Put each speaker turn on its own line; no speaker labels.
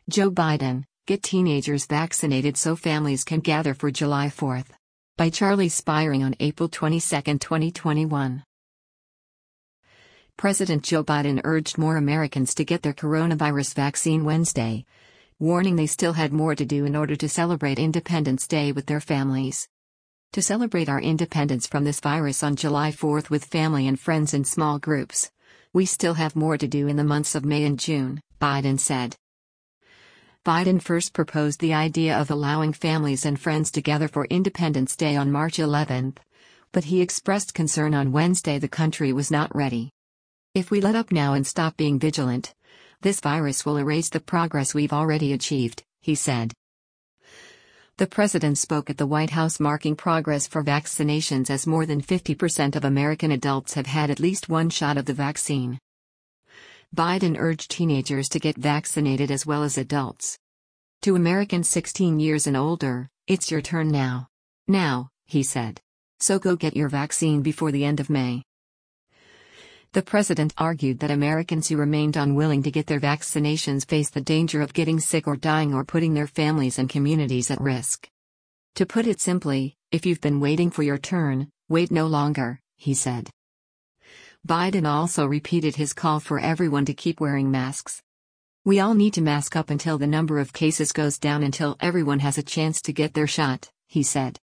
Joe Biden, get teenagers vaccinated so families can gather for July 4th. By Charlie Spiring on April 22, 2021. President Joe Biden urged more Americans to get their coronavirus vaccine Wednesday, warning they still had more to do in order to celebrate Independence Day with their families. To celebrate our independence from this virus on July 4th with family and friends in small groups, we still have more to do in the months of May and June, Biden said. Biden first proposed the idea of allowing families and friends to gather for Independence Day on March 11, but he expressed concern on Wednesday the country was not ready. If we let up now and stop being vigilant, this virus will erase the progress we've already achieved, he said. The president spoke at the White House marking progress for vaccinations as more than 50% of American adults have had at least one shot of the vaccine. Biden urged teenagers to get vaccinated as well as adults. To Americans 16 years and older, it's your turn now. Now, he said. So go get your vaccine before the end of May. The president argued that Americans who remained unwilling to get their vaccinations face the danger of getting sick or dying or putting their families and communities at risk. To put it simply, if you've been waiting for your turn, wait no longer, he said. Biden also repeated his call for everyone to keep wearing masks. We all need to mask up until the number of cases goes down until everyone has a chance to get their shot, he said.